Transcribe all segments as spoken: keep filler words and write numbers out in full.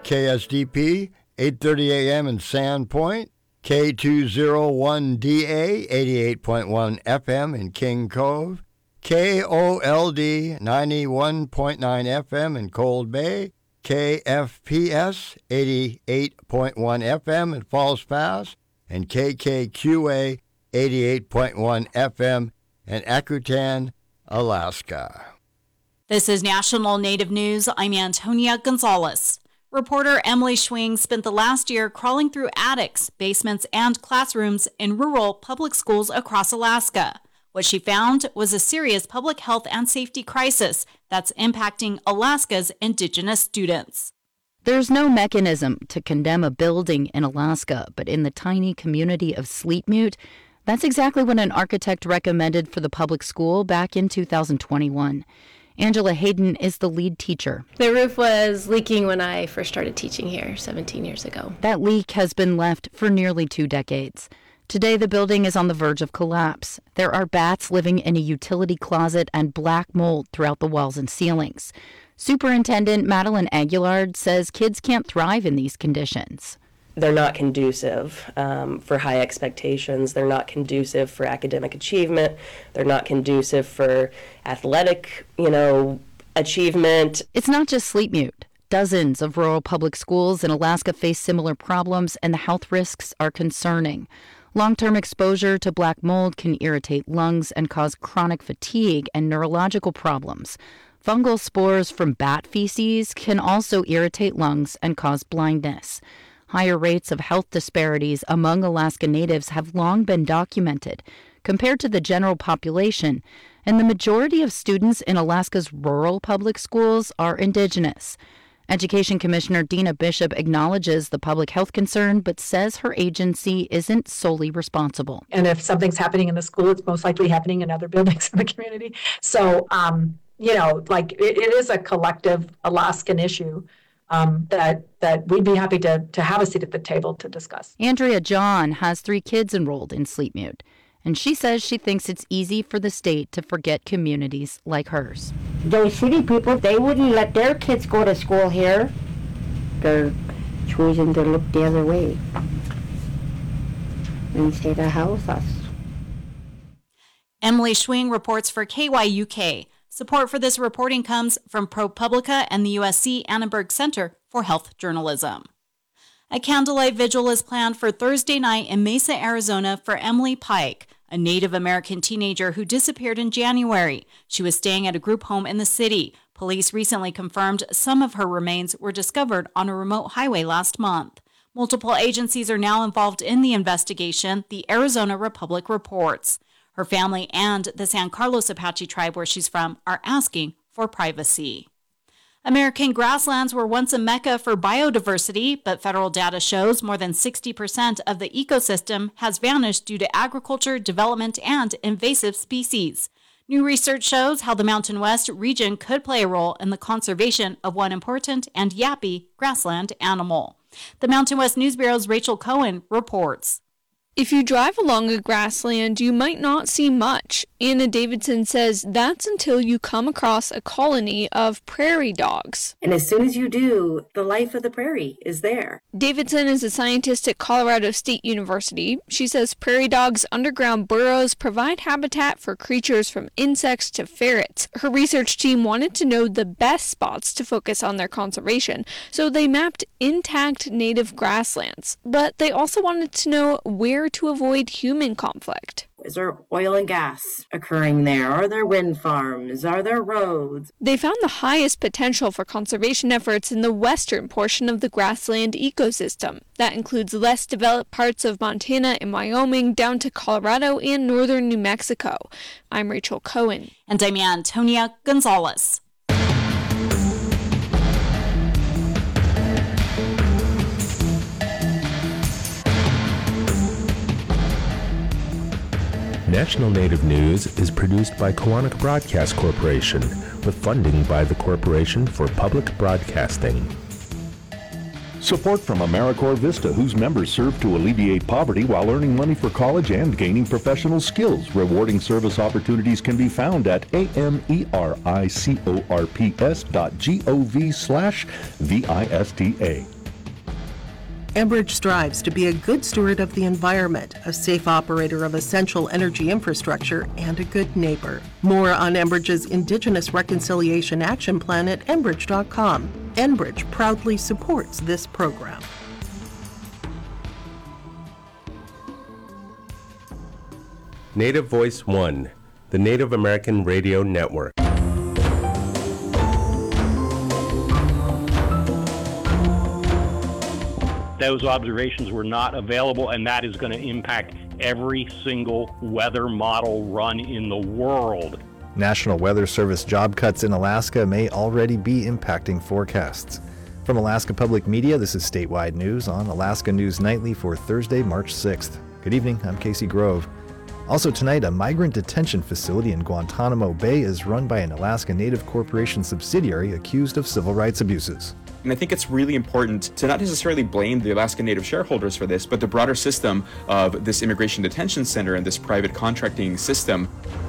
K S D P, eight thirty a.m. in Sandpoint, K two oh one D A, eighty-eight point one F M in King Cove, K O L D, ninety-one point nine F M in Cold Bay, K F P S, eighty-eight point one F M in Falls Pass, and K K Q A, eighty-eight point one F M in Akutan, Alaska. This is National Native News. I'm Antonia Gonzalez. Reporter Emily Schwing spent the last year crawling through attics, basements, and classrooms in rural public schools across Alaska. What she found was a serious public health and safety crisis that's impacting Alaska's Indigenous students. There's no mechanism to condemn a building in Alaska, but in the tiny community of Sleepmute, that's exactly what an architect recommended for the public school back in two thousand twenty-one. Angela Hayden is the lead teacher. The roof was leaking when I first started teaching here seventeen years ago. That leak has been left for nearly two decades. Today, the building is on the verge of collapse. There are bats living in a utility closet and black mold throughout the walls and ceilings. Superintendent Madeline Aguillard says kids can't thrive in these conditions. They're not conducive um, for high expectations. They're not conducive for academic achievement. They're not conducive for athletic, you know, achievement. It's not just Sleepmute. Dozens of rural public schools in Alaska face similar problems, and the health risks are concerning. Long-term exposure to black mold can irritate lungs and cause chronic fatigue and neurological problems. Fungal spores from bat feces can also irritate lungs and cause blindness. Higher rates of health disparities among Alaska Natives have long been documented compared to the general population, and the majority of students in Alaska's rural public schools are Indigenous. Education Commissioner Dina Bishop acknowledges the public health concern, but says her agency isn't solely responsible. And if something's happening in the school, it's most likely happening in other buildings in the community. So, um, you know, like it, it is a collective Alaskan issue um, that that we'd be happy to to have a seat at the table to discuss. Andrea John has three kids enrolled in Sleepmute, and she says she thinks it's easy for the state to forget communities like hers. Those city people, they wouldn't let their kids go to school here. They're choosing to look the other way and stay to house us. Emily Schwing reports for K Y U K. Support for this reporting comes from ProPublica and the U S C Annenberg Center for Health Journalism. A candlelight vigil is planned for Thursday night in Mesa, Arizona for Emily Pike, a Native American teenager who disappeared in January. She was staying at a group home in the city. Police recently confirmed some of her remains were discovered on a remote highway last month. Multiple agencies are now involved in the investigation, the Arizona Republic reports. Her family and the San Carlos Apache tribe where she's from are asking for privacy. American grasslands were once a mecca for biodiversity, but federal data shows more than sixty percent of the ecosystem has vanished due to agriculture, development, and invasive species. New research shows how the Mountain West region could play a role in the conservation of one important and yappy grassland animal. The Mountain West News Bureau's Rachel Cohen reports. If you drive along a grassland, you might not see much. Anna Davidson says that's until you come across a colony of prairie dogs. And as soon as you do, the life of the prairie is there. Davidson is a scientist at Colorado State University. She says prairie dogs' underground burrows provide habitat for creatures from insects to ferrets. Her research team wanted to know the best spots to focus on their conservation, so they mapped intact native grasslands. But they also wanted to know where to avoid human conflict. Is there oil and gas occurring there? Are there wind farms? Are there roads? They found the highest potential for conservation efforts in the western portion of the grassland ecosystem. That includes less developed parts of Montana and Wyoming down to Colorado and northern New Mexico. I'm Rachel Cohen. And I'm Antonia Gonzalez. National Native News is produced by Koahnic Broadcast Corporation with funding by the Corporation for Public Broadcasting. Support from AmeriCorps Vista, whose members serve to alleviate poverty while earning money for college and gaining professional skills. Rewarding service opportunities can be found at A-M-E-R-I-C-O-R-P-S dot G-O-V slash V-I-S-T-A. Enbridge strives to be a good steward of the environment, a safe operator of essential energy infrastructure, and a good neighbor. More on Enbridge's Indigenous Reconciliation Action Plan at enbridge dot com. Enbridge proudly supports this program. Native Voice One, the Native American Radio Network. Those observations were not available, and that is going to impact every single weather model run in the world. National Weather Service job cuts in Alaska may already be impacting forecasts. From Alaska Public Media, this is Statewide News on Alaska News Nightly for Thursday, March sixth. Good evening, I'm Casey Grove. Also tonight, a migrant detention facility in Guantanamo Bay is run by an Alaska Native Corporation subsidiary accused of civil rights abuses. And I think it's really important to not necessarily blame the Alaska Native shareholders for this, but the broader system of this immigration detention center and this private contracting system.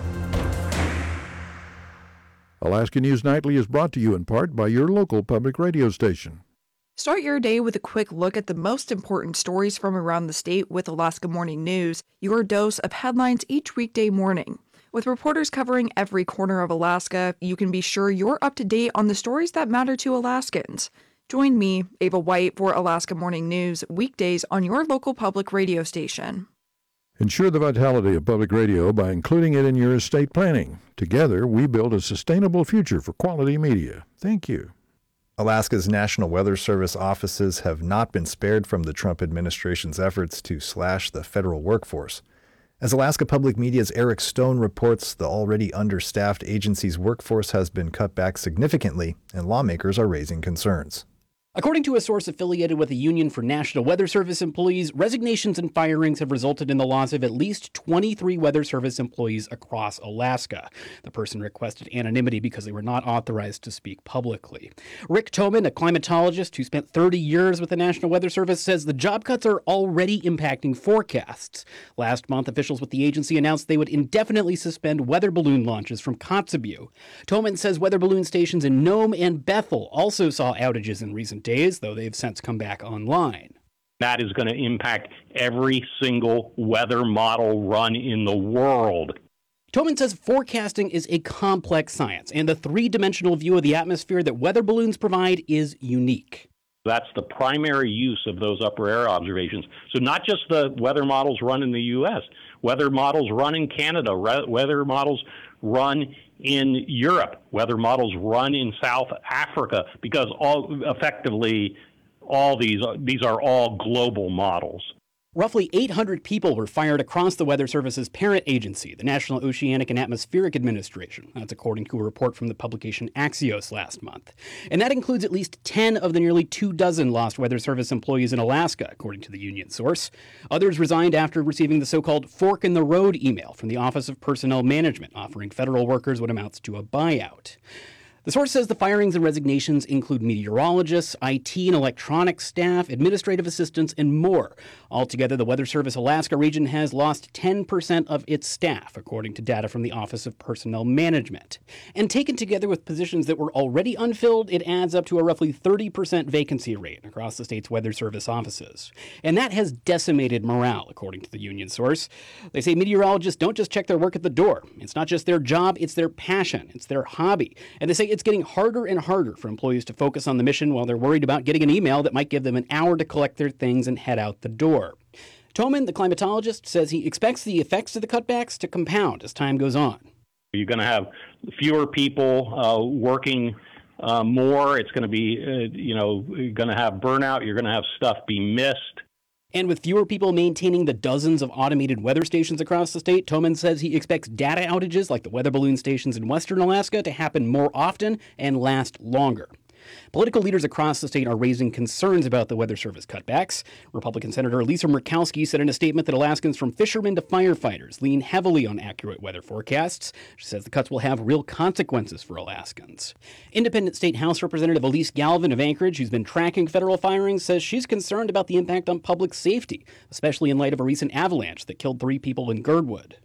Alaska News Nightly is brought to you in part by your local public radio station. Start your day with a quick look at the most important stories from around the state with Alaska Morning News, your dose of headlines each weekday morning. With reporters covering every corner of Alaska, you can be sure you're up to date on the stories that matter to Alaskans. Join me, Ava White, for Alaska Morning News, weekdays on your local public radio station. Ensure the vitality of public radio by including it in your estate planning. Together, we build a sustainable future for quality media. Thank you. Alaska's National Weather Service offices have not been spared from the Trump administration's efforts to slash the federal workforce. As Alaska Public Media's Eric Stone reports, the already understaffed agency's workforce has been cut back significantly, and lawmakers are raising concerns. According to a source affiliated with the Union for National Weather Service Employees, resignations and firings have resulted in the loss of at least twenty-three Weather Service employees across Alaska. The person requested anonymity because they were not authorized to speak publicly. Rick Toman, a climatologist who spent thirty years with the National Weather Service, says the job cuts are already impacting forecasts. Last month, officials with the agency announced they would indefinitely suspend weather balloon launches from Kotzebue. Toman says weather balloon stations in Nome and Bethel also saw outages in recent days, though they've since come back online. That is going to impact every single weather model run in the world. Toman says forecasting is a complex science, and the three-dimensional view of the atmosphere that weather balloons provide is unique. That's the primary use of those upper air observations. So not just the weather models run in the U S, weather models run in Canada, weather models run in Europe, weather models run in South Africa, because all effectively all these these are all global models. Roughly eight hundred people were fired across the Weather Service's parent agency, the National Oceanic and Atmospheric Administration. That's according to a report from the publication Axios last month. And that includes at least ten of the nearly two dozen lost Weather Service employees in Alaska, according to the union source. Others resigned after receiving the so-called fork in the road email from the Office of Personnel Management, offering federal workers what amounts to a buyout. The source says the firings and resignations include meteorologists, I T and electronics staff, administrative assistants, and more. Altogether, the Weather Service Alaska region has lost ten percent of its staff, according to data from the Office of Personnel Management. And taken together with positions that were already unfilled, it adds up to a roughly thirty percent vacancy rate across the state's Weather Service offices. And that has decimated morale, according to the union source. They say meteorologists don't just check their work at the door. It's not just their job, it's their passion, it's their hobby. And they say it's getting harder and harder for employees to focus on the mission while they're worried about getting an email that might give them an hour to collect their things and head out the door. Toman, the climatologist, says he expects the effects of the cutbacks to compound as time goes on. You're going to have fewer people uh, working uh, more. It's going to be, uh, you know, going to have burnout. You're going to have stuff be missed. And with fewer people maintaining the dozens of automated weather stations across the state, Toman says he expects data outages like the weather balloon stations in western Alaska to happen more often and last longer. Political leaders across the state are raising concerns about the Weather Service cutbacks. Republican Senator Lisa Murkowski said in a statement that Alaskans from fishermen to firefighters lean heavily on accurate weather forecasts. She says the cuts will have real consequences for Alaskans. Independent State House Representative Elise Galvin of Anchorage, who's been tracking federal firings, says she's concerned about the impact on public safety, especially in light of a recent avalanche that killed three people in Girdwood.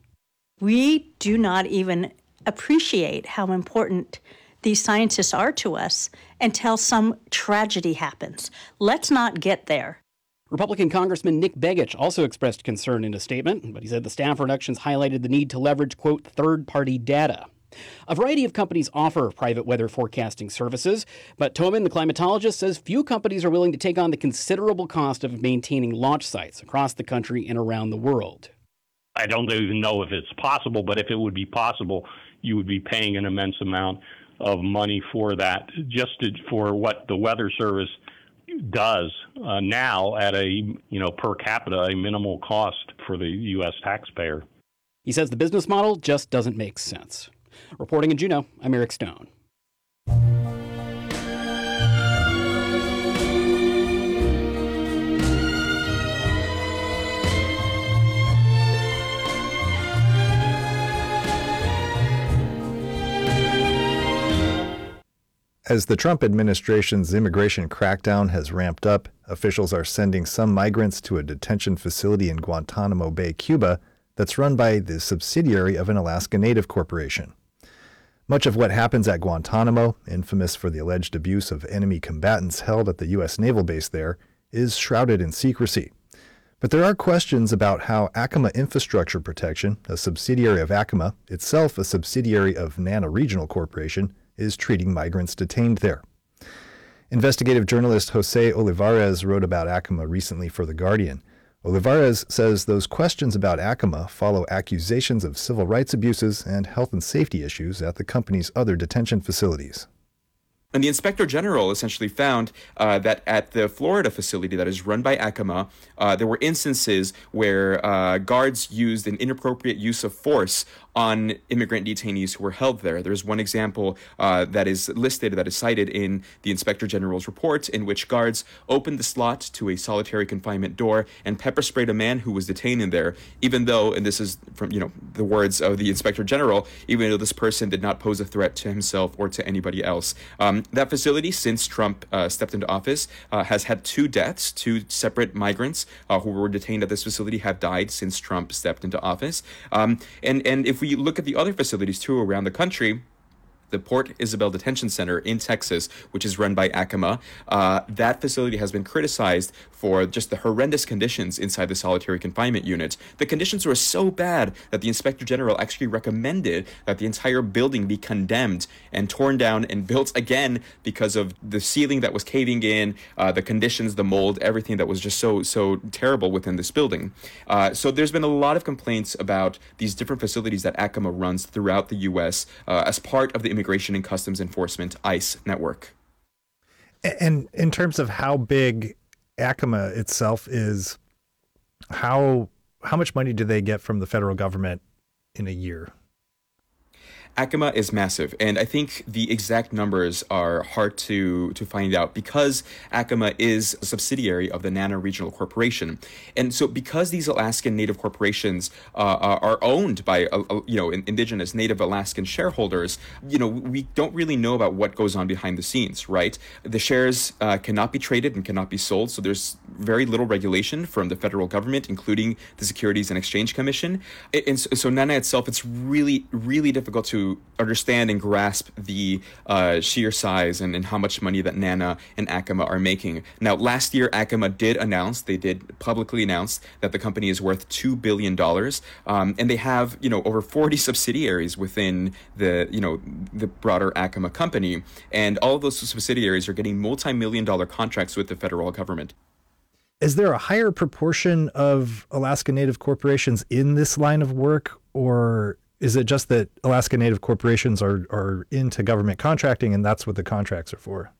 We do not even appreciate how important these scientists are to us until some tragedy happens. Let's not get there. Republican Congressman Nick Begich also expressed concern in a statement, but he said the staff reductions highlighted the need to leverage, quote, third-party data. A variety of companies offer private weather forecasting services, but Toman, the climatologist, says few companies are willing to take on the considerable cost of maintaining launch sites across the country and around the world. I don't even know if it's possible, but if it would be possible, you would be paying an immense amount of money for that, just to, for what the Weather Service does uh, now at a, you know, per capita, a minimal cost for the U S taxpayer. He says the business model just doesn't make sense. Reporting in Juneau, I'm Eric Stone. As the Trump administration's immigration crackdown has ramped up, officials are sending some migrants to a detention facility in Guantanamo Bay, Cuba, that's run by the subsidiary of an Alaska Native corporation. Much of what happens at Guantanamo, infamous for the alleged abuse of enemy combatants held at the U S naval base there, is shrouded in secrecy. But there are questions about how Acoma Infrastructure Protection, a subsidiary of Acoma, itself a subsidiary of NANA Regional Corporation, is treating migrants detained there. Investigative journalist Jose Olivares wrote about Acoma recently for The Guardian. Olivares says those questions about Acoma follow accusations of civil rights abuses and health and safety issues at the company's other detention facilities. And the Inspector General essentially found uh, that at the Florida facility that is run by Acoma, uh, there were instances where uh, guards used an inappropriate use of force on immigrant detainees who were held there. There's one example uh, that is listed, that is cited in the Inspector General's report, in which guards opened the slot to a solitary confinement door and pepper sprayed a man who was detained in there, even though, and this is from, you know, the words of the Inspector General, even though this person did not pose a threat to himself or to anybody else. Um, that facility, since Trump uh, stepped into office, uh, has had two deaths. Two separate migrants uh, who were detained at this facility have died since Trump stepped into office. Um, and, and if we look at the other facilities too around the country, the Port Isabel Detention Center in Texas, which is run by Acoma, uh, that facility has been criticized for just the horrendous conditions inside the solitary confinement unit. The conditions were so bad that the Inspector General actually recommended that the entire building be condemned and torn down and built again because of the ceiling that was caving in, uh, the conditions, the mold, everything that was just so, so terrible within this building. Uh, so there's been a lot of complaints about these different facilities that Acoma runs throughout the U S uh, as part of the Immigration and Customs Enforcement ICE network. And in terms of how big Acoma itself is, how how much money do they get from the federal government in a year? Acoma is massive, and I think the exact numbers are hard to, to find out because Acoma is a subsidiary of the NANA Regional Corporation. And so because these Alaskan Native corporations uh, are owned by, uh, you know, indigenous Native Alaskan shareholders, you know, we don't really know about what goes on behind the scenes, right? The shares uh, cannot be traded and cannot be sold, so there's very little regulation from the federal government, including the Securities and Exchange Commission. And so, so NANA itself, it's really, really difficult to understand and grasp the uh, sheer size and, and how much money that NANA and Acoma are making. Now, last year, Acoma did announce, they did publicly announce that the company is worth two billion dollars, um, and they have, you know, over forty subsidiaries within the, you know, the broader Acoma company, and all of those subsidiaries are getting multi-million dollar contracts with the federal government. Is there a higher proportion of Alaska Native corporations in this line of work, or is it just that Alaska Native corporations are, are into government contracting and that's what the contracts are for?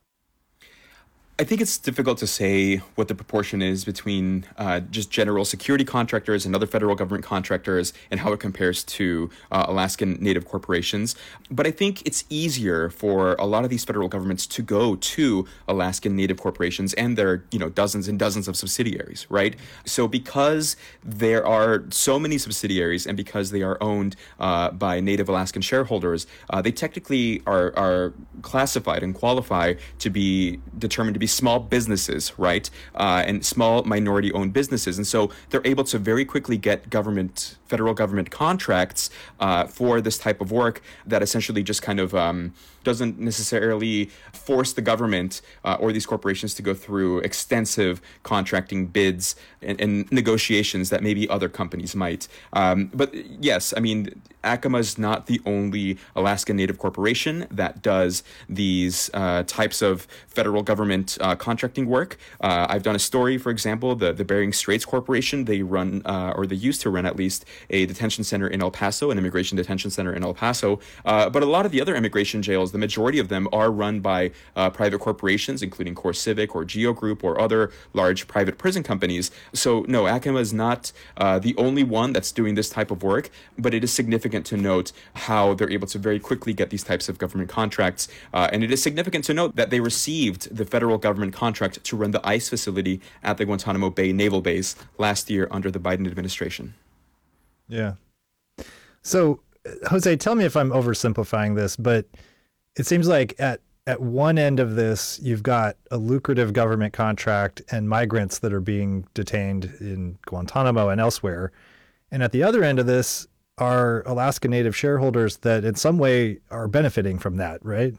I think it's difficult to say what the proportion is between uh, just general security contractors and other federal government contractors and how it compares to uh, Alaskan Native corporations. But I think it's easier for a lot of these federal governments to go to Alaskan Native corporations and their, you know, dozens and dozens of subsidiaries, right? So because there are so many subsidiaries and because they are owned uh, by Native Alaskan shareholders, uh, they technically are, are classified and qualify to be determined to be small businesses, right? Uh, and small minority-owned businesses. And so they're able to very quickly get government, federal government contracts uh, for this type of work that essentially just kind of um, doesn't necessarily force the government uh, or these corporations to go through extensive contracting bids and, and negotiations that maybe other companies might. Um, but yes, I mean, Acoma is not the only Alaska Native corporation that does these uh, types of federal government uh, contracting work. Uh, I've done a story, for example, the, the Bering Straits Corporation. They run, uh, or they used to run at least, a detention center in El Paso, an immigration detention center in El Paso. Uh, but a lot of the other immigration jails, the majority of them are run by uh, private corporations, including CoreCivic or Geo Group or other large private prison companies. So no, Acoma is not uh, the only one that's doing this type of work, but it is significant to note how they're able to very quickly get these types of government contracts. Uh, and it is significant to note that they received the federal government contract to run the ICE facility at the Guantanamo Bay Naval Base last year under the Biden administration. Yeah. So, Jose, tell me if I'm oversimplifying this, but it seems like at at one end of this, you've got a lucrative government contract and migrants that are being detained in Guantanamo and elsewhere. And at the other end of this are Alaska Native shareholders that in some way are benefiting from that, right?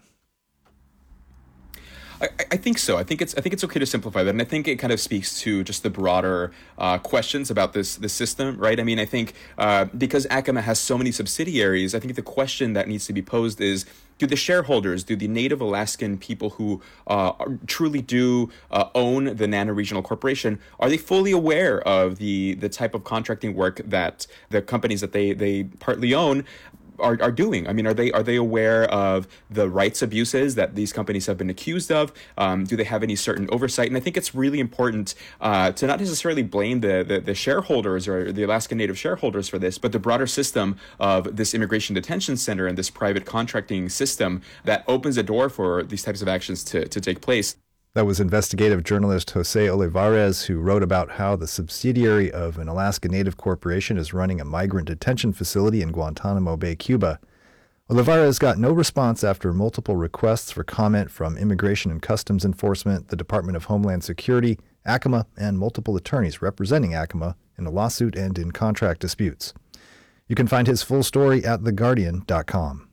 I, I think so. I think it's I think it's okay to simplify that, and I think it kind of speaks to just the broader uh, questions about this this system, right? I mean, I think uh, because Acoma has so many subsidiaries, I think the question that needs to be posed is: do the shareholders, do the Native Alaskan people who uh, are, truly do uh, own the NANA Regional Corporation, are they fully aware of the the type of contracting work that the companies that they they partly own Are, are doing? I mean, are they are they aware of the rights abuses that these companies have been accused of? Um, do they have any certain oversight? And I think it's really important uh, to not necessarily blame the, the the shareholders or the Alaska Native shareholders for this, but the broader system of this immigration detention center and this private contracting system that opens a door for these types of actions to, to take place. That was investigative journalist Jose Olivares, who wrote about how the subsidiary of an Alaska Native corporation is running a migrant detention facility in Guantanamo Bay, Cuba. Olivares got no response after multiple requests for comment from Immigration and Customs Enforcement, the Department of Homeland Security, Acoma, and multiple attorneys representing Acoma in a lawsuit and in contract disputes. You can find his full story at the guardian dot com.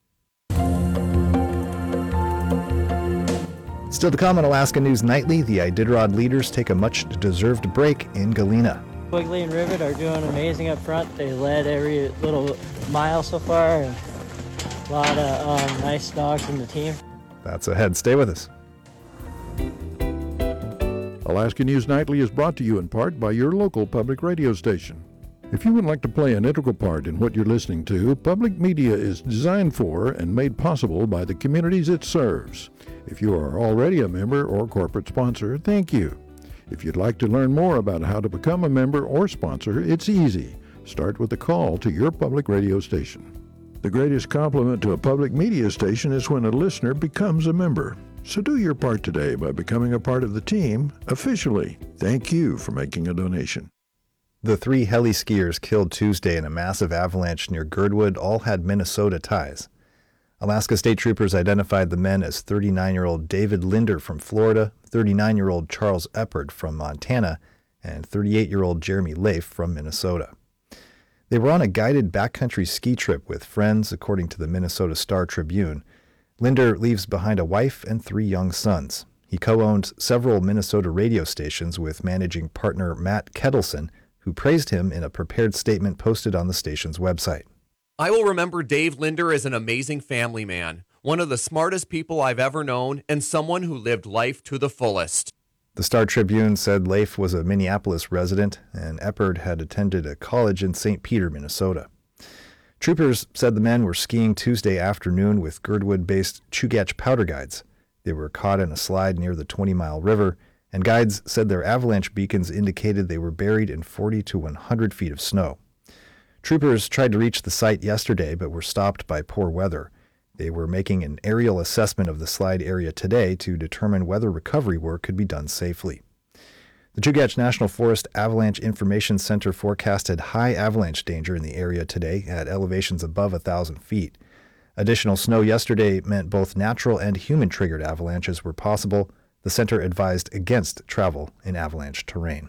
Still to come on Alaska News Nightly, the Iditarod leaders take a much-deserved break in Galena. Quigley and Rivet are doing amazing up front. They led every little mile so far, and a lot of um, nice dogs in the team. That's ahead. Stay with us. Alaska News Nightly is brought to you in part by your local public radio station. If you would like to play an integral part in what you're listening to, public media is designed for and made possible by the communities it serves. If you are already a member or corporate sponsor, thank you. If you'd like to learn more about how to become a member or sponsor, it's easy. Start with a call to your public radio station. The greatest compliment to a public media station is when a listener becomes a member. So do your part today by becoming a part of the team officially. Thank you for making a donation. The three heli skiers killed Tuesday in a massive avalanche near Girdwood all had Minnesota ties. Alaska State Troopers identified the men as thirty-nine-year-old David Linder from Florida, thirty-nine-year-old Charles Eppard from Montana, and thirty-eight-year-old Jeremy Leif from Minnesota. They were on a guided backcountry ski trip with friends, according to the Minnesota Star Tribune. Linder leaves behind a wife and three young sons. He co-owned several Minnesota radio stations with managing partner Matt Kettleson, who praised him in a prepared statement posted on the station's website. I will remember Dave Linder as an amazing family man, one of the smartest people I've ever known, and someone who lived life to the fullest. The Star Tribune said Leif was a Minneapolis resident, and Eppard had attended a college in Saint Peter, Minnesota. Troopers said the men were skiing Tuesday afternoon with Girdwood-based Chugach Powder Guides. They were caught in a slide near the twenty-mile river, and guides said their avalanche beacons indicated they were buried in forty to one hundred feet of snow. Troopers tried to reach the site yesterday but were stopped by poor weather. They were making an aerial assessment of the slide area today to determine whether recovery work could be done safely. The Chugach National Forest Avalanche Information Center forecasted high avalanche danger in the area today at elevations above one thousand feet. Additional snow yesterday meant both natural and human-triggered avalanches were possible. The center advised against travel in avalanche terrain.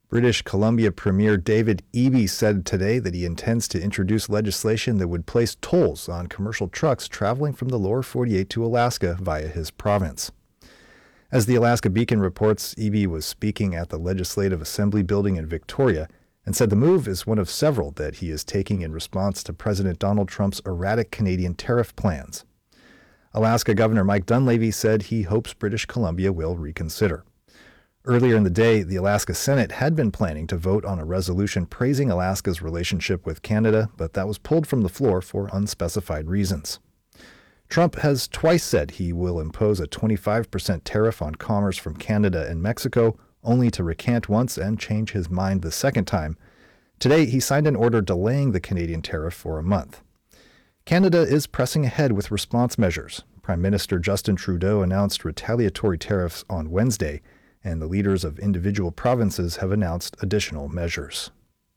British Columbia Premier David Eby said today that he intends to introduce legislation that would place tolls on commercial trucks traveling from the lower forty-eight to Alaska via his province. As the Alaska Beacon reports, Eby was speaking at the Legislative Assembly building in Victoria and said the move is one of several that he is taking in response to President Donald Trump's erratic Canadian tariff plans. Alaska Governor Mike Dunleavy said he hopes British Columbia will reconsider. Earlier in the day, the Alaska Senate had been planning to vote on a resolution praising Alaska's relationship with Canada, but that was pulled from the floor for unspecified reasons. Trump has twice said he will impose a twenty-five percent tariff on commerce from Canada and Mexico, only to recant once and change his mind the second time. Today, he signed an order delaying the Canadian tariff for a month. Canada is pressing ahead with response measures. Prime Minister Justin Trudeau announced retaliatory tariffs on Wednesday, and the leaders of individual provinces have announced additional measures.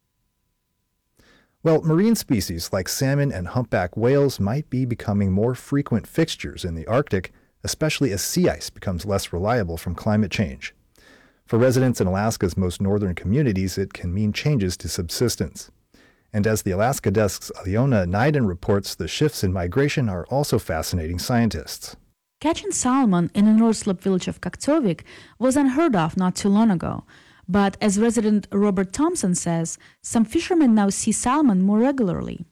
Well, marine species like salmon and humpback whales might be becoming more frequent fixtures in the Arctic, especially as sea ice becomes less reliable from climate change. For residents in Alaska's most northern communities, it can mean changes to subsistence. And as the Alaska Desk's Aliona Naiden reports, the shifts in migration are also fascinating scientists. Catching salmon in the North Slope village of Kaktovik was unheard of not too long ago. But as resident Robert Thompson says, some fishermen now see salmon more regularly.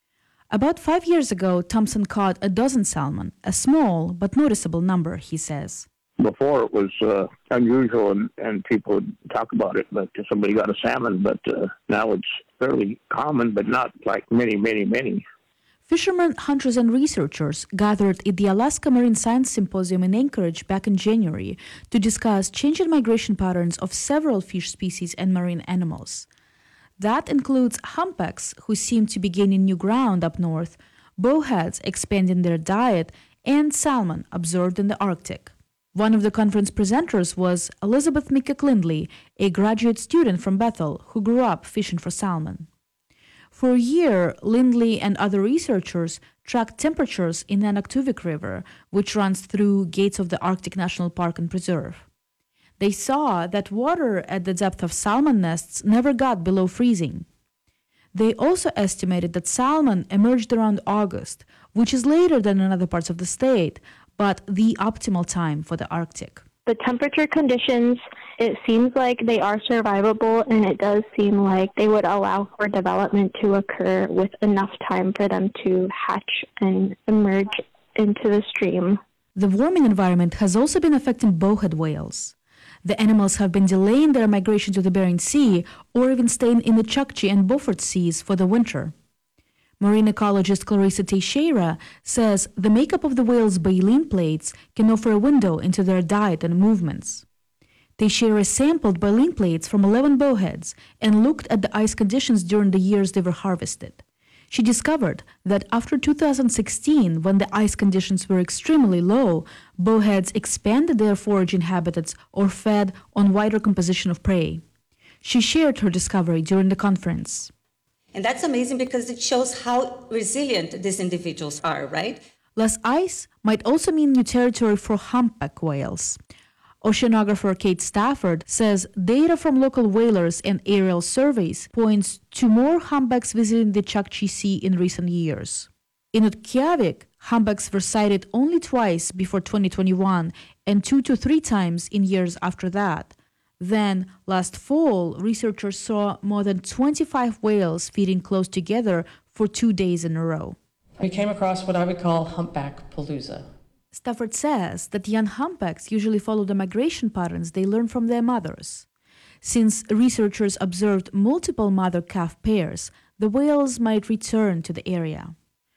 About five years ago, Thompson caught a dozen salmon, a small but noticeable number, he says. Before it was uh, unusual and, and people would talk about it, but somebody got a salmon, but uh, now it's fairly common, but not like many, many, many. Fishermen, hunters, and researchers gathered at the Alaska Marine Science Symposium in Anchorage back in January to discuss changing migration patterns of several fish species and marine animals. That includes humpbacks, who seem to be gaining new ground up north, bowheads expanding their diet, and salmon observed in the Arctic. One of the conference presenters was Elizabeth McKick-Lindley, a graduate student from Bethel who grew up fishing for salmon. For a year, Lindley and other researchers tracked temperatures in the Anaktuvik River, which runs through gates of the Arctic National Park and Preserve. They saw that water at the depth of salmon nests never got below freezing. They also estimated that salmon emerged around August, which is later than in other parts of the state, but the optimal time for the Arctic. The temperature conditions, it seems like they are survivable, and it does seem like they would allow for development to occur with enough time for them to hatch and emerge into the stream. The warming environment has also been affecting bowhead whales. The animals have been delaying their migration to the Bering Sea or even staying in the Chukchi and Beaufort Seas for the winter. Marine ecologist Clarissa Teixeira says the makeup of the whales' baleen plates can offer a window into their diet and movements. Teixeira sampled baleen plates from eleven bowheads and looked at the ice conditions during the years they were harvested. She discovered that after two thousand sixteen, when the ice conditions were extremely low, bowheads expanded their foraging habitats or fed on wider composition of prey. She shared her discovery during the conference. And that's amazing because it shows how resilient these individuals are, right? Less ice might also mean new territory for humpback whales. Oceanographer Kate Stafford says data from local whalers and aerial surveys points to more humpbacks visiting the Chukchi Sea in recent years. In Utqiagvik, humpbacks were sighted only twice before twenty twenty-one and two to three times in years after that. Then, last fall, researchers saw more than twenty-five whales feeding close together for two days in a row. We came across what I would call humpback palooza. Stafford says that young humpbacks usually follow the migration patterns they learn from their mothers. Since researchers observed multiple mother-calf pairs, the whales might return to the area.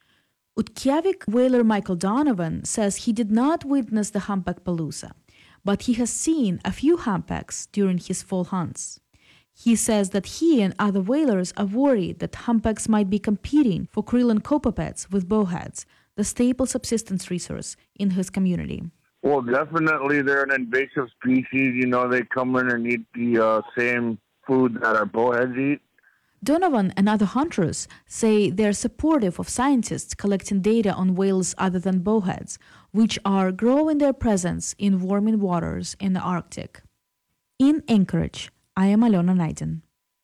Utqiagvik whaler Michael Donovan says he did not witness the humpback palooza, but he has seen a few humpbacks during his fall hunts. He says that he and other whalers are worried that humpbacks might be competing for krill and copepeds with bowheads, the staple subsistence resource in his community. Well, definitely they're an invasive species. You know, they come in and eat the uh, same food that our bowheads eat. Donovan and other hunters say they're supportive of scientists collecting data on whales other than bowheads, which are growing their presence in warming waters in the Arctic. In Anchorage, I am Alona Naiden.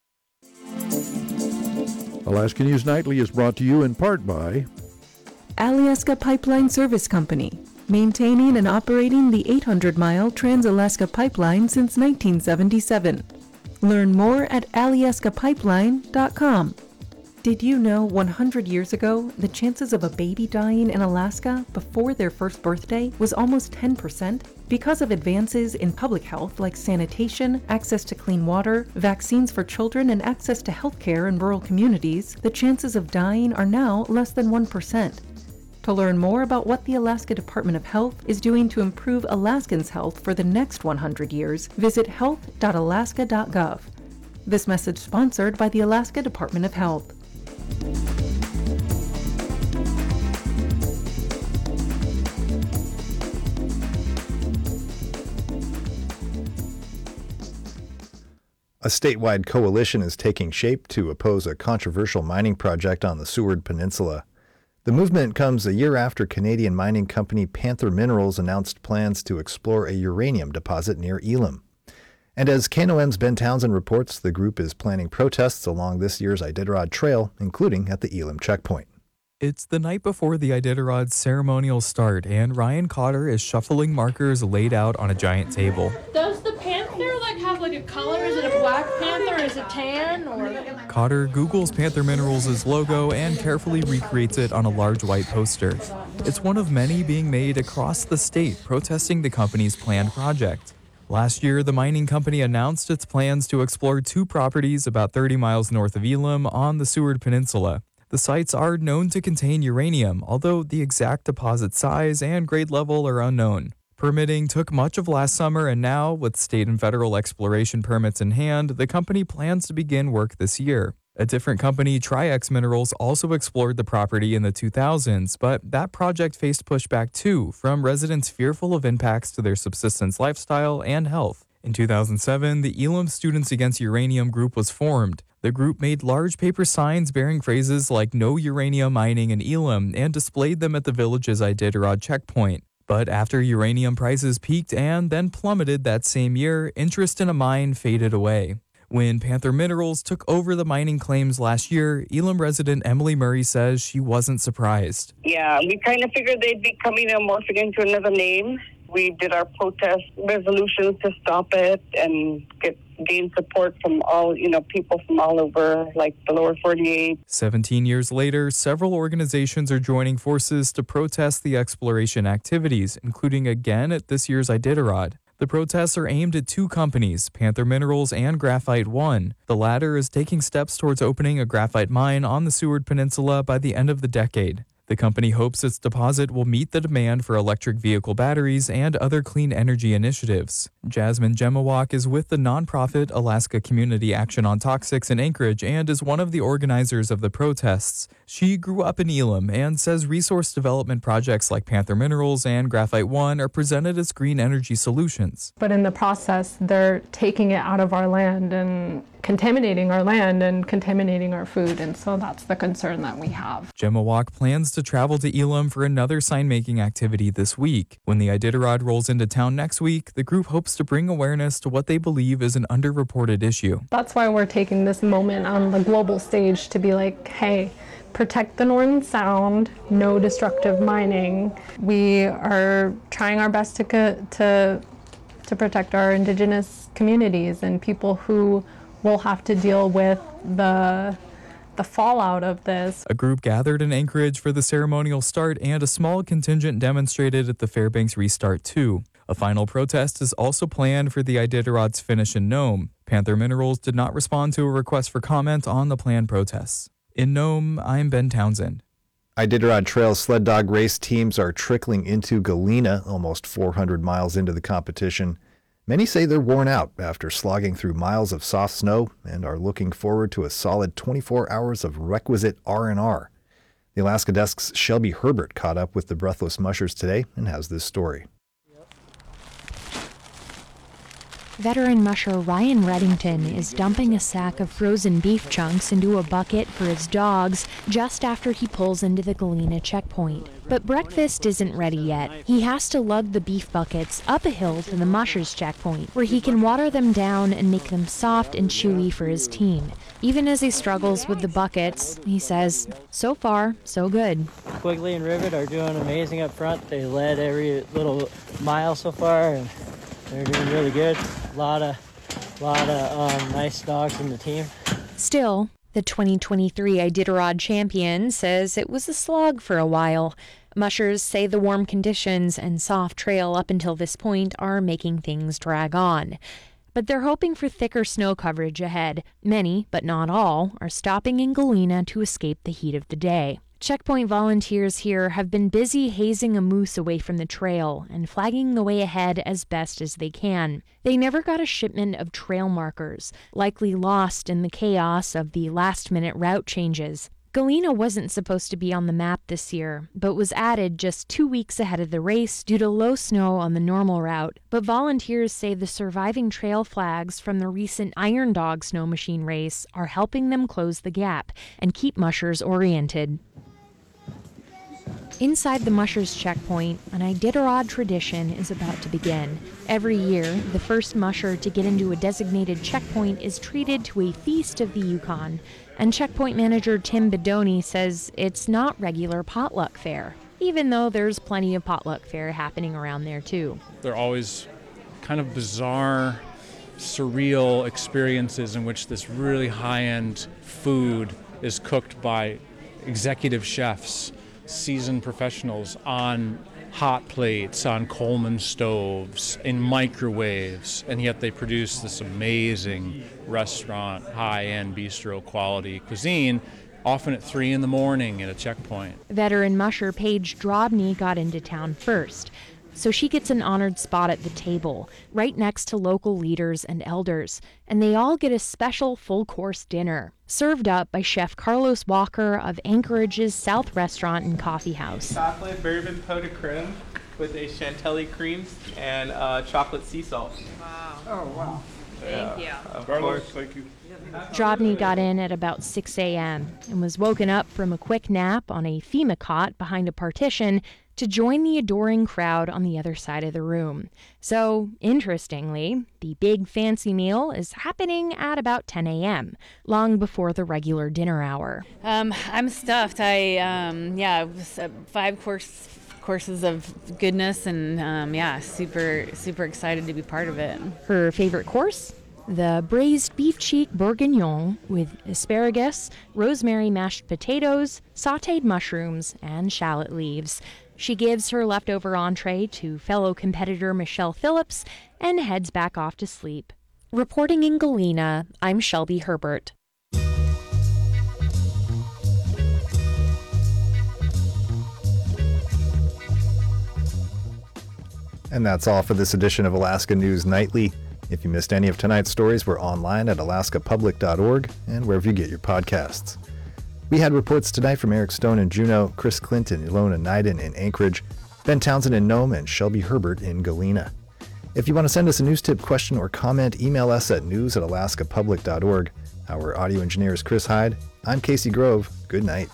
Alaska News Nightly is brought to you in part by Alyeska Pipeline Service Company, maintaining and operating the eight hundred mile Trans-Alaska Pipeline since nineteen seventy-seven. Learn more at alyeska pipeline dot com. Did you know one hundred years ago, the chances of a baby dying in Alaska before their first birthday was almost ten percent? Because of advances in public health like sanitation, access to clean water, vaccines for children, and access to health care in rural communities, the chances of dying are now less than one percent. To learn more about what the Alaska Department of Health is doing to improve Alaskans' health for the next one hundred years, visit health dot alaska dot gov. This message sponsored by the Alaska Department of Health. A statewide coalition is taking shape to oppose a controversial mining project on the Seward Peninsula. The movement comes a year after Canadian mining company Panther Minerals announced plans to explore a uranium deposit near Elam. And as K N O M's Ben Townsend reports, the group is planning protests along this year's Iditarod Trail, including at the Elam checkpoint. It's the night before the Iditarod's ceremonial start, and Ryan Cotter is shuffling markers laid out on a giant table. Does the panther like have like a color? Is it a black panther? Is it tan? Or Cotter Googles Panther Minerals' logo and carefully recreates it on a large white poster. It's one of many being made across the state protesting the company's planned project. Last year, the mining company announced its plans to explore two properties about thirty miles north of Elam on the Seward Peninsula. The sites are known to contain uranium, although the exact deposit size and grade level are unknown. Permitting took much of last summer, and now, with state and federal exploration permits in hand, the company plans to begin work this year. A different company, Tri-X Minerals, also explored the property in the two thousands, but that project faced pushback too from residents fearful of impacts to their subsistence lifestyle and health. In two thousand seven, the Elam Students Against Uranium group was formed. The group made large paper signs bearing phrases like "No Uranium Mining in Elam" and displayed them at the village's Iditarod checkpoint. But after uranium prices peaked and then plummeted that same year, interest in a mine faded away. When Panther Minerals took over the mining claims last year, Elam resident Emily Murray says she wasn't surprised. Yeah, we kind of figured they'd be coming and morphing into another name. We did our protest resolutions to stop it and get gain support from all, you know, people from all over, like the lower forty-eight. Seventeen years later, several organizations are joining forces to protest the exploration activities, including again at this year's Iditarod. The protests are aimed at two companies, Panther Minerals and Graphite One. The latter is taking steps towards opening a graphite mine on the Seward Peninsula by the end of the decade. The company hopes its deposit will meet the demand for electric vehicle batteries and other clean energy initiatives. Jasmine Gemawak is with the nonprofit Alaska Community Action on Toxics in Anchorage and is one of the organizers of the protests. She grew up in Elam and says resource development projects like Panther Minerals and Graphite One are presented as green energy solutions. But in the process, they're taking it out of our land and contaminating our land and contaminating our food, and so that's the concern that we have. Gemawak plans to travel to Elam for another sign-making activity this week. When the Iditarod rolls into town next week, the group hopes to bring awareness to what they believe is an underreported issue. That's why we're taking this moment on the global stage to be like, hey, protect the Northern Sound, no destructive mining. We are trying our best to to to protect our indigenous communities and people who will have to deal with the the fallout of this. A group gathered in Anchorage for the ceremonial start, and a small contingent demonstrated at the Fairbanks restart too. A final protest is also planned for the Iditarod's finish in Nome. Panther Minerals did not respond to a request for comment on the planned protests. In Nome, I'm Ben Townsend. Iditarod Trail sled dog race teams are trickling into Galena, almost four hundred miles into the competition. Many say they're worn out after slogging through miles of soft snow and are looking forward to a solid twenty-four hours of requisite R and R. The Alaska Desk's Shelby Herbert caught up with the Breathless Mushers today and has this story. Veteran musher Ryan Reddington is dumping a sack of frozen beef chunks into a bucket for his dogs just after he pulls into the Galena checkpoint. But breakfast isn't ready yet. He has to lug the beef buckets up a hill to the mushers checkpoint, where he can water them down and make them soft and chewy for his team. Even as he struggles with the buckets, he says, so far, so good. Quigley and Rivet are doing amazing up front. They led every little mile so far, and they're doing really good. A lot of, lot of um, nice dogs in the team. Still, the twenty twenty-three Iditarod champion says it was a slog for a while. Mushers say the warm conditions and soft trail up until this point are making things drag on. But they're hoping for thicker snow coverage ahead. Many, but not all, are stopping in Galena to escape the heat of the day. Checkpoint volunteers here have been busy hazing a moose away from the trail and flagging the way ahead as best as they can. They never got a shipment of trail markers, likely lost in the chaos of the last-minute route changes. Galena wasn't supposed to be on the map this year, but was added just two weeks ahead of the race due to low snow on the normal route. But volunteers say the surviving trail flags from the recent Iron Dog Snow Machine race are helping them close the gap and keep mushers oriented. Inside the mushers checkpoint, an Iditarod tradition is about to begin. Every year, the first musher to get into a designated checkpoint is treated to a feast of the Yukon. And checkpoint manager Tim Bedoni says it's not regular potluck fare, even though there's plenty of potluck fare happening around there too. They're always kind of bizarre, surreal experiences in which this really high-end food is cooked by executive chefs, seasoned professionals on hot plates, on Coleman stoves, in microwaves, and yet they produce this amazing restaurant, high-end bistro quality cuisine, often at three in the morning at a checkpoint. Veteran musher Paige Drobny got into town first, so she gets an honored spot at the table, right next to local leaders and elders, and they all get a special full-course dinner, served up by Chef Carlos Walker of Anchorage's South Restaurant and Coffee House. Chocolate bourbon pot de creme with a chantilly cream and uh, chocolate sea salt. Wow. Oh, wow. Thank yeah, you. Of Carlos, course. thank you. Drobny got in at about six a.m. and was woken up from a quick nap on a FEMA cot behind a partition to join the adoring crowd on the other side of the room. So, interestingly, the big fancy meal is happening at about ten a.m., long before the regular dinner hour. Um, I'm stuffed. I, um, yeah, it was, uh, five course, courses of goodness, and um, yeah, super, super excited to be part of it. Her favorite course? The braised beef cheek bourguignon with asparagus, rosemary mashed potatoes, sautéed mushrooms, and shallot leaves. She gives her leftover entree to fellow competitor Michelle Phillips and heads back off to sleep. Reporting in Galena, I'm Shelby Herbert. And that's all for this edition of Alaska News Nightly. If you missed any of tonight's stories, we're online at alaska public dot org and wherever you get your podcasts. We had reports tonight from Eric Stone in Juneau, Chris Clinton, Ilona Nyden in Anchorage, Ben Townsend in Nome, and Shelby Herbert in Galena. If you want to send us a news tip, question, or comment, email us at news at alaska public dot org. Our audio engineer is Chris Hyde. I'm Casey Grove. Good night.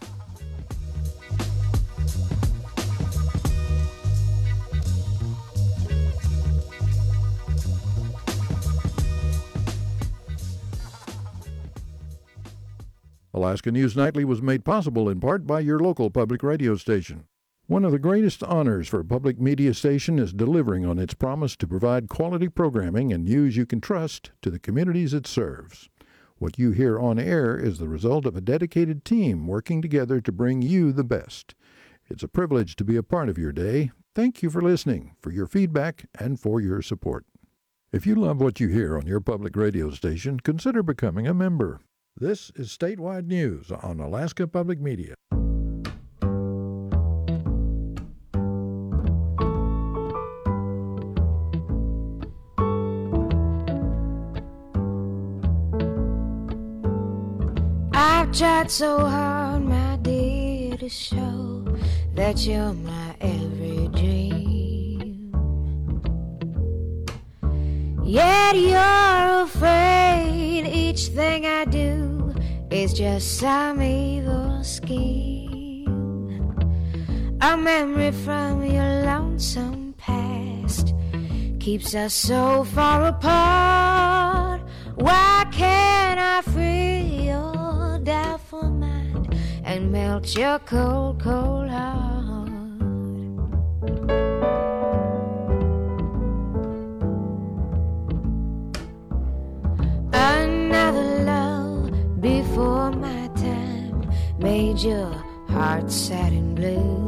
Alaska News Nightly was made possible in part by your local public radio station. One of the greatest honors for a public media station is delivering on its promise to provide quality programming and news you can trust to the communities it serves. What you hear on air is the result of a dedicated team working together to bring you the best. It's a privilege to be a part of your day. Thank you for listening, for your feedback, and for your support. If you love what you hear on your public radio station, consider becoming a member. This is Statewide News on Alaska Public Media. I've tried so hard, my dear, to show that you're my every dream. Yet you're afraid each thing I do is just some evil scheme. A memory from your lonesome past keeps us so far apart. Why can't I free your doubtful mind and melt your cold, cold heart? Another love before my time made your heart sad and blue.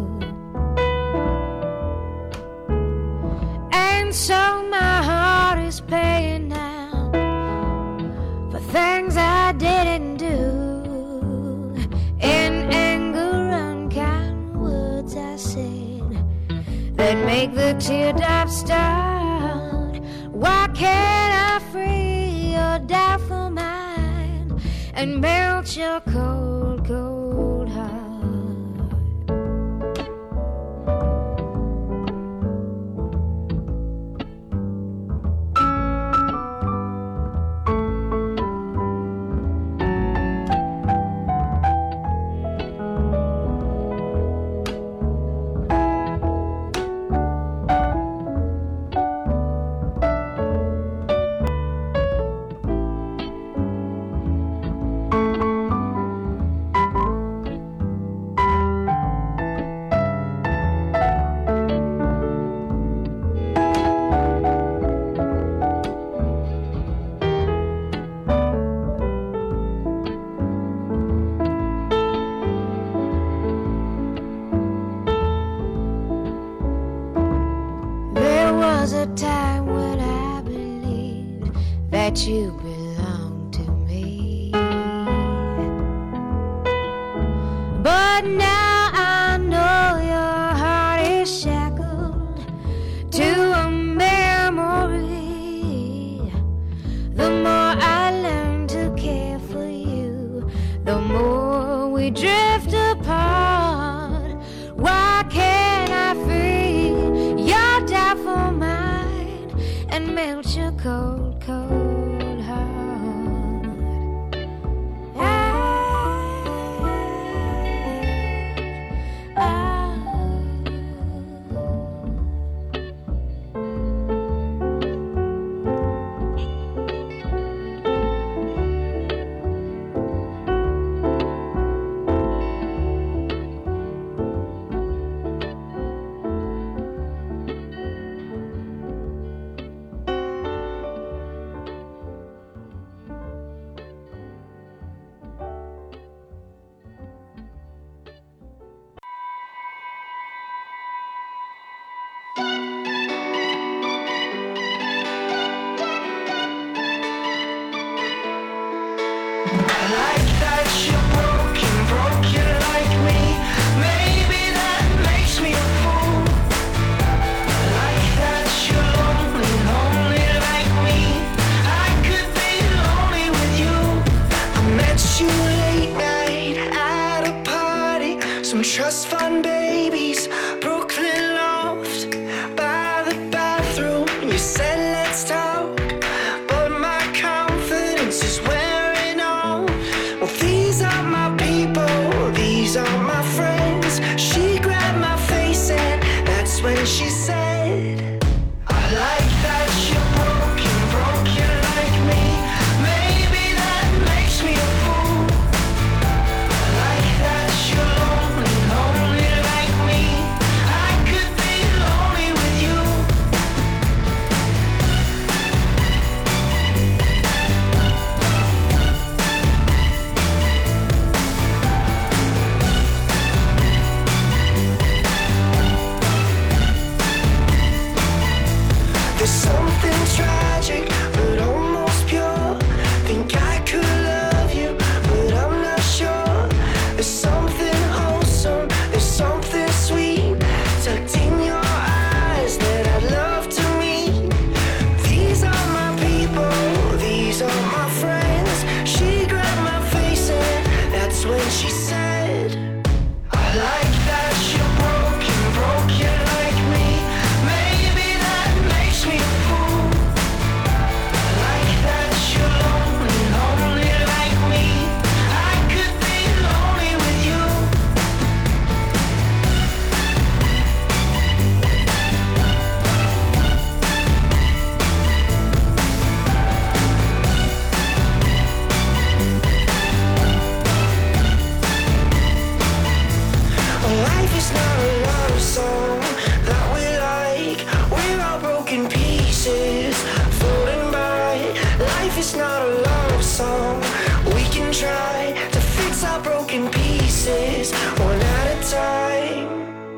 And so my heart is paying now for things I didn't do. In anger, unkind words I said that make the teardrops start. Why can't I free your doubtful mind and melt your cold, cold heart? You belong to me, but now I know your heart is shackled to a memory. The more I learn to care for you, the more we drift apart. Why can't I free your doubtful mind and melt your cold, cold trust fund babies, Brooklyn loft by the bathroom. You said let's talk, but my confidence is wearing off. Well, these are my people, these are my friends. She grabbed my face and that's when she said, I like that you're broken, broken like me. Maybe that makes me a fool. I like that you're lonely, lonely like me. I could be lonely with you. There's something tragic, but almost pure. Think I could love you, but I'm not sure. There's something wholesome, there's something sweet tucked in your eyes that I'd love to meet. These are my people, these are my friends. She grabbed my face and that's when she said, I like that you're broken, broken like me. Maybe that makes me a fool. I Life is not a love song. We can try to fix our broken pieces one at a time.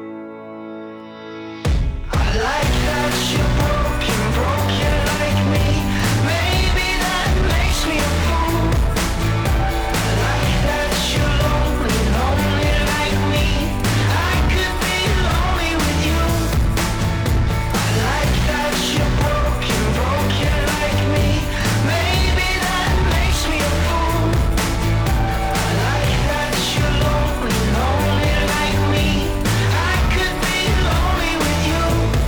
I like that you're broken, broken like me. Maybe that makes me a fool. I like that you're lonely, lonely like me. I could be lonely with you. I like that you're broken, broken like me. Maybe that makes me a fool. I like that you're lonely, lonely like me. I could be lonely with you.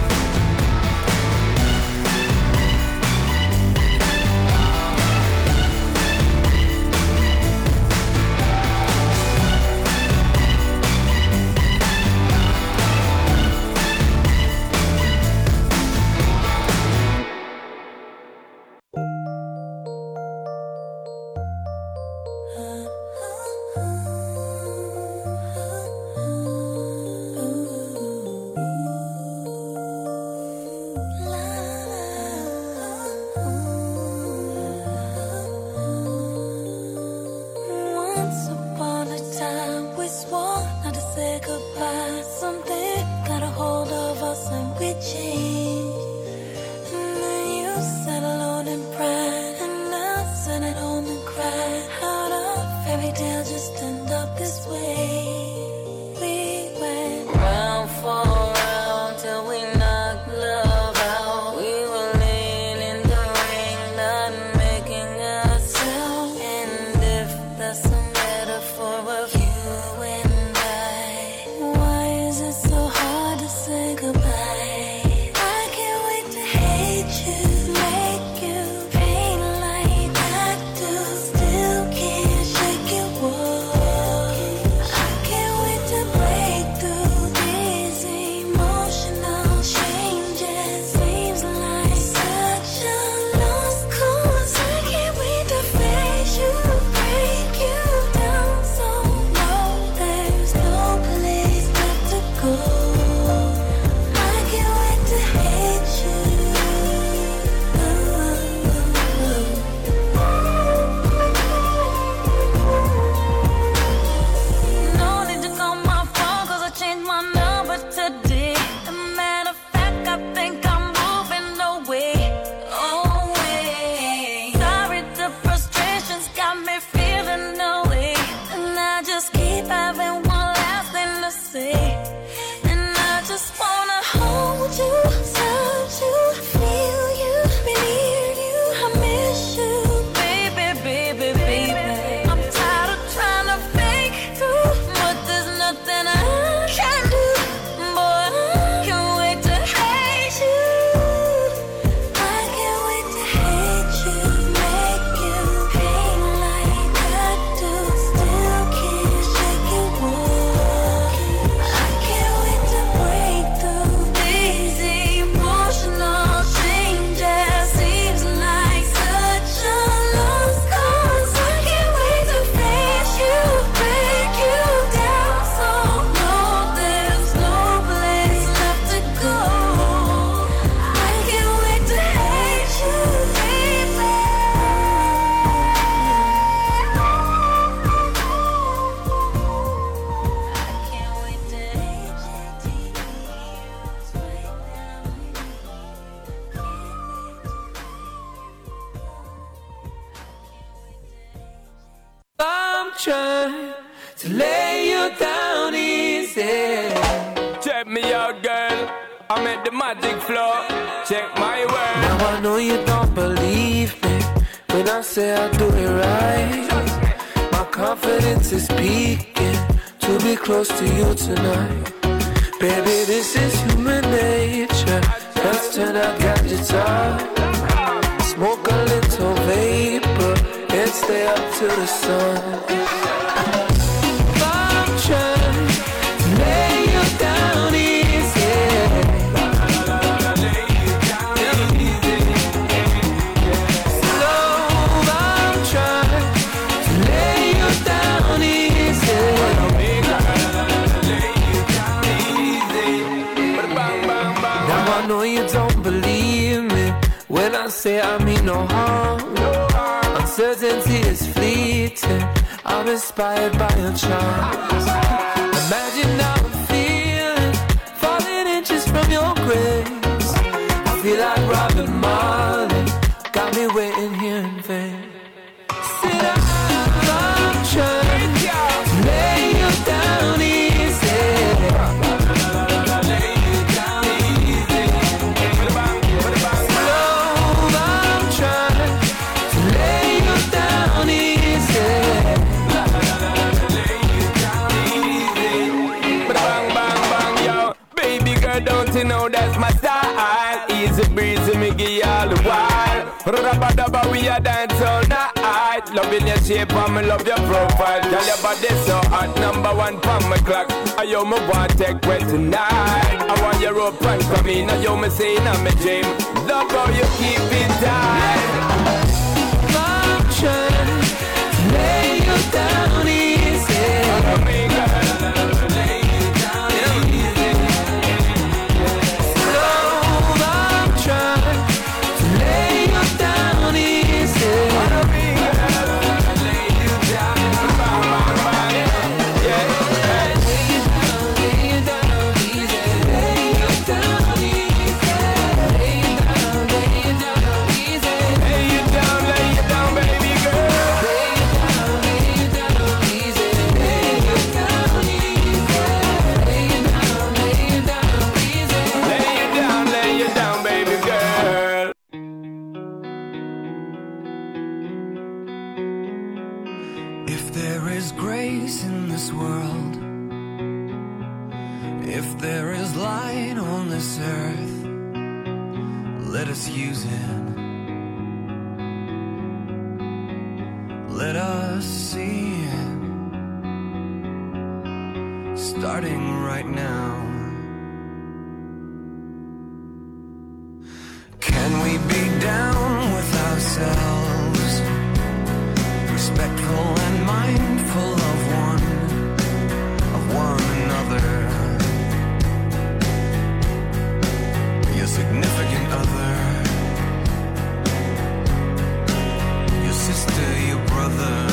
Once upon a time, we swore not to say goodbye. Something got a hold of us and we changed. And then you sat alone in pride, and I sat at home and cried. How'd a fairy tale just end up this way? We went round for round till we knocked love out. We were laying in the ring, not making a sound. And if that's a metaphor of you and I, why is it so hard to say goodbye? I can't wait to hate you, make you pain like I do. Still can't shake you off. I can't wait to break through these emotional changes. Seems like such a lost cause. I can't wait to face you, break you down so low. There's no place left to go. I can't wait to hate you. No need to call my phone cause I changed my number today. As a matter of fact, I think I'm moving away. Away. Sorry, the frustrations got me feeling no way. And I just keep having one last thing to say. And I just wanna hold you, touch you, feel you, be near you. I miss you, baby, baby, baby. I'm tired of trying to fake through, but there's nothing I can do. Boy, I can't wait to hate you. I can't wait to hate you, make you pain like I do. Still can't shake you off. I can't wait to break through these emotional changes. Seems like such a lost cause. I can't wait to face you, break you down so low. There's no place left to go. I can't wait to hate you, baby. I can't wait to hate I'm trying to lay you down easy. Check me out, girl. I'm at the magic floor. Check my word. Now I know you don't believe me when I say I do it right. My confidence is peaking to be close to you tonight. Baby, this is human nature. Let's turn our gadgets off. Smoke a little vapor and stay up till the sun. I'm trying to lay you down easy. Slow, I'm trying to lay you down easy. Now I know you don't believe me when I say I mean no harm. Certainty is fleeting. I'm inspired by your charms. Imagine how I'm feeling, falling inches from your grace. I feel like Robin Marley, got me waiting here in vain. Sit up, I'm trying to lay you down easy. Lay you down easy. Slow, I'm trying to lay you down easy. Lay you down easy. Bang, bang, bang, yo. Baby girl, don't you know that's my style? Easy breezy, me give you all the while. Rabba-dabba, we a dance all night. Loving your shape and me love your profile. Tell your body so hot, number one from my clock. I yo me want take wet tonight. I want your rope and come in. I yo me say in my dream. Love how you keep it tight. I'm trying to lay you down easy. Lay you down easy. Slow, I'm trying to lay you down easy.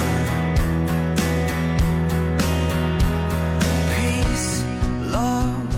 Peace, love,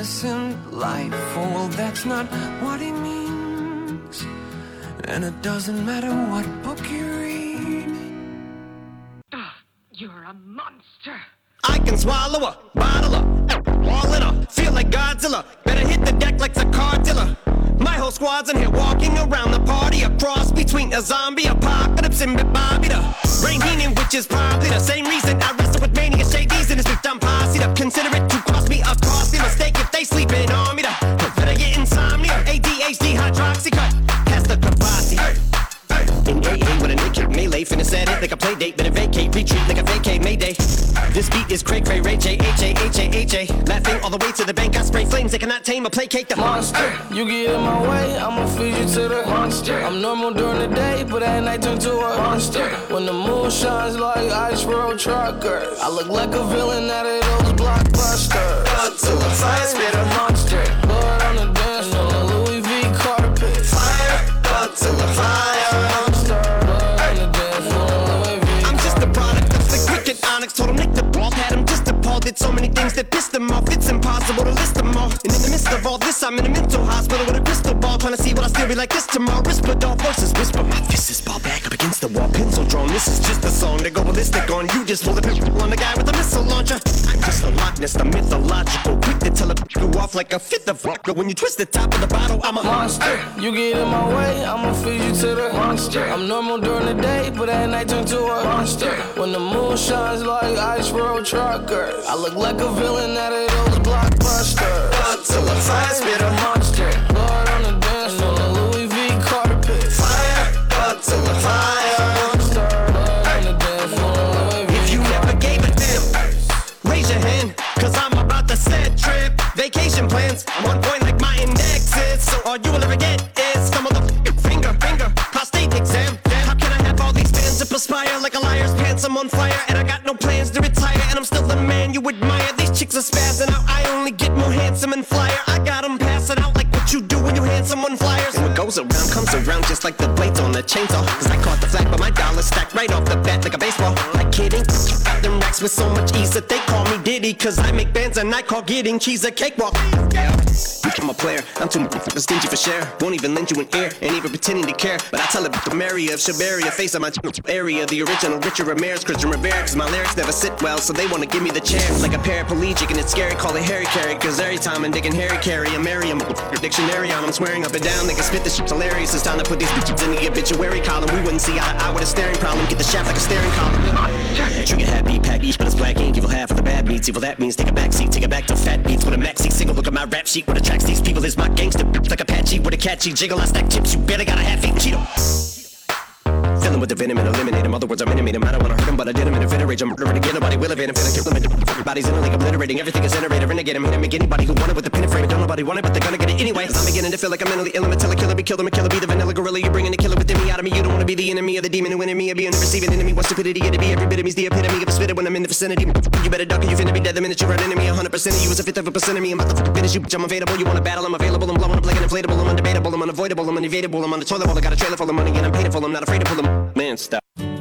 innocent life. Oh, well, that's not what he means. And it doesn't matter what book you read. Ugh, you're a monster. I can swallow a bottle up, all in her, feel like Godzilla. Better hit the deck like the cardilla. My whole squad's in here walking around the party, a cross between a zombie apocalypse and Bobby the Brain Heenan, which is probably the same reason I wrestle with mania shades in this bitch. I'm posse up. Consider it to cost me a costly mistake if they sleeping on me. The better get insomnia, A D H D hydroxy cut, past the capacity. In A A with a naked melee, finna set it like a play date, better vacate, retreat like a vacate Mayday. This beat is cray cray, Ray J, H A, H A, H A. Laughing all the way to the bank, I spray flames, they cannot tame or placate the monster. You get in my way, I'ma feed you to the monster. I'm normal during the day, but at night turn to a monster. When the moon shines like ice road truckers, I look like a villain out of those blockbusters. Up to the fire, spit a monster. Blood on the dance floor, the Louis V carpet. Fire, up to the fire. Told him Nick the ball, had him just appalled. Did so many things that pissed him off, it's impossible to list them all. And in the midst of all this, I'm in a mental hospital with a crystal ball, trying to see what I still be like this tomorrow. Whisper, dog voices whisper, my fist is ball back up against the wall, pencil drawn. This is just a song to go ballistic on. You just pull the pistol on the guy with a missile launcher. I'm just a Loch Ness, the mythological, quick to tell a go off like a fifth of vodka. When you twist the top of the bottle, I'm a monster. You get in my way, I'ma feed you to the monster. I'm normal during the day, but at night turn to a monster. When the moon shines like ice road truckers, I look like a villain out of those blockbusters. Until the fire spit a monster. Blood on the dance floor, the Louis V carpet. Fire, until the fire. Blood on the dance floor, Louis V. If you never gave a damn, raise your hand, cause I'm about to set trip. Vacation plans, I'm on point like my index is. So all you will ever get is some of the finger, finger, prostate exam. How can I have all these fans to perspire like a liar's pants? I'm on fire and I got no plans to retire, and I'm still the man you admire. These chicks are spazzing out, I only get more handsome and flyer. I got them passing out like what you do when you hand someone flyers. And what goes around comes around just like the blades on the chainsaw. Cause I caught the flag but my dollar stacked right off the bat like a baseball. Like kidding, got them racks with so much ease that they call me Diddy. Cause I make bands and I call getting cheese a cakewalk. I'm a player, I'm too stingy for share. Won't even lend you an ear, ain't even pretending to care. But I tell it the Mary of Shabaria, face of my area. The original Richard Ramirez, Christian Rivera. Cause my lyrics never sit well, so they wanna give me the chair. Like a paraplegic and it's scary, call it Harry Carry. Cause every time I'm digging Harry Carry, I marry him. Dictionary on, I'm swearing up and down. They can spit this shit's hilarious. It's time to put these bitches in the obituary column. We wouldn't see eye to eye with a staring problem. Get the shaft like a staring column. Trigger happy, pack each, but it's black ink. Evil half of the bad beats. Evil that means take a back seat, take it back to fat beats with a maxi single. Look at my rap sheet, what attracts these people is my gangster. Like Apache with a catchy jiggle. I stack chips, you better got a half eat Cheeto. Fill him with the venom and eliminate him. Other words, I'm intimate him. I don't wanna hurt him, but I did him in a fit of rage. I'm murdering again, nobody will evade him. Feeling kill him. Everybody's in a league, obliterating. Everything is generated. Renegade him, hit him, make anybody who want it with the pin and frame. Don't nobody want it, but they're gonna get it anyway. Cause I'm beginning to feel like I'm mentally ill. I'm a killer, killer, be killed. I'm a killer, be the vanilla gorilla. You're bringing the killer within me out of me. You don't wanna be the enemy of the demon who in me. Or be a receiving enemy. What stupidity it'd be. Every bit of me's the epitome of a spitter when I'm in the vicinity. You better duck or you finna be dead the minute you run into me. one hundred percent of you is a fifth of a percent of me. I'm about to fucking finish you, bitch. I'm available. You wanna battle? I'm available. I'm blowing up like an inflatable. I'm undebatable. I'm unavoidable. I'm unevadable. I'm on the toilet bowl. I got a trailer full of money and I'm paid for. I'm not afraid to pull them. Man, stop.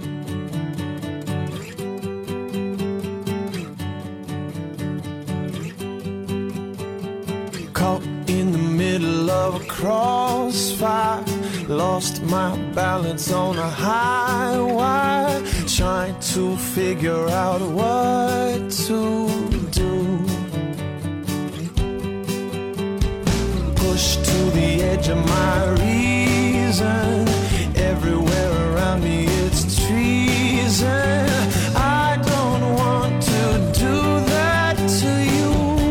Caught in the middle of a crossfire, lost my balance on a high wire, trying to figure out what to do. Pushed to the edge of my reason, everywhere around me it's treason. I don't want to do that to you.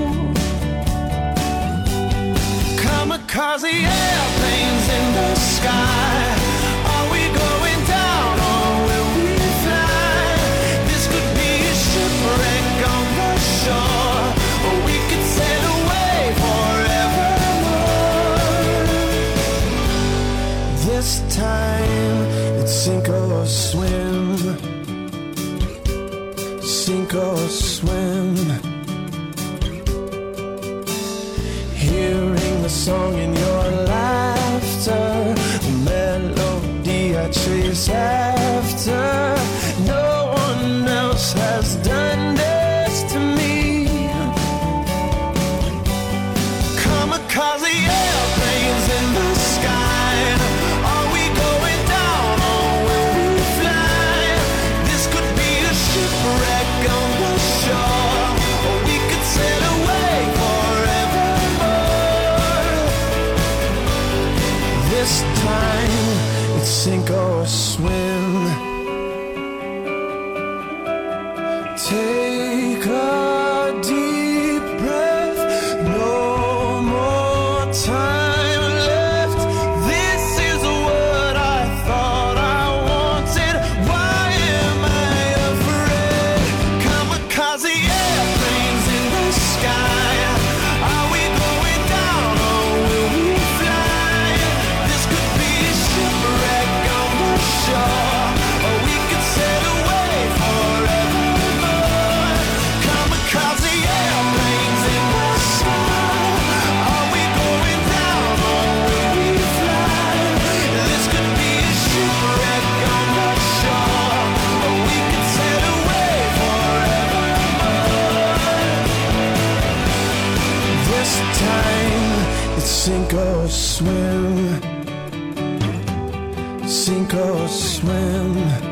Kamikaze airplanes in the sky. Are we going down or will we fly? This could be a shipwreck on the shore, or we could sail away forevermore. This time it's sink or swim, sink or swim. Hearing the song in your laughter, the melody I chase after. No one else has done this to me. Kamikaze airplanes in the sky. Are we going down or will we fly? This could be a shipwreck on the shore, or we could sail away forevermore. This time it's sink or swim. Take a deep breath, no more time left. This is what I thought I wanted. Why am I afraid? Kamikaze airplanes in the sky. Are we going down or will we fly? This could be a shipwreck on the shore, or we could sail away forever. Kamikaze airplanes in the sky. Are we going down or will we fly? This could be a shipwreck on the shore, or we could sail away forevermore. This time it's sink or swim. Sink or swim.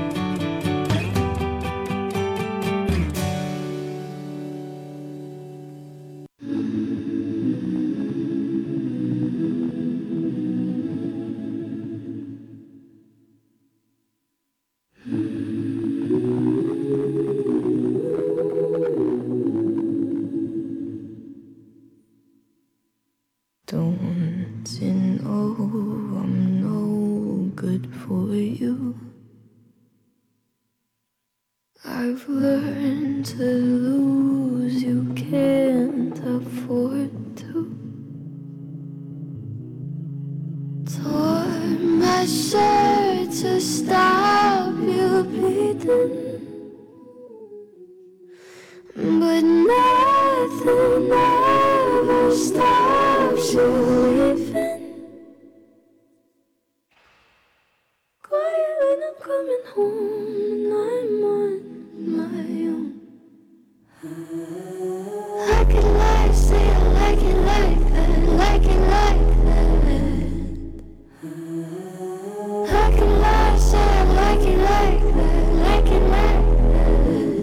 Don't you know I'm no good for you? I've learned to lose, you can't afford to. Tore my shirt to stop you bleeding, but nothing ever stops you leaving. Quiet when I'm coming home and I'm on my own. Like it like, say I like it like that, like it like that. Like it like, say I like it like that, like it like that.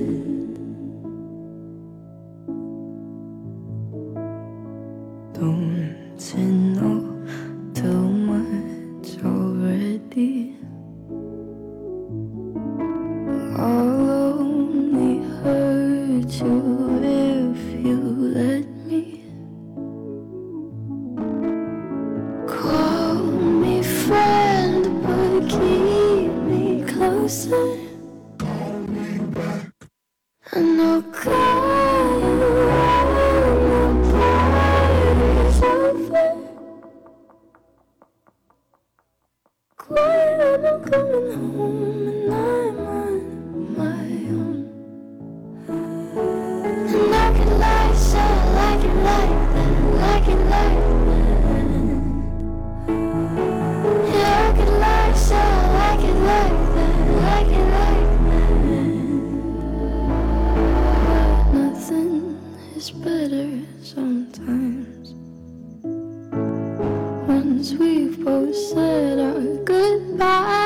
Don't you know too much already? I'll only hurt you if you let me. Call me friend, but keep me closer. I know crying around your party's over. Quiet when I'm coming home and I'm on my own. And I can lie, say I like it like that, like it like that. Yeah, I can lie, say I like it like that, like it like that. Nothing is better sometimes. Once we've both said our goodbyes.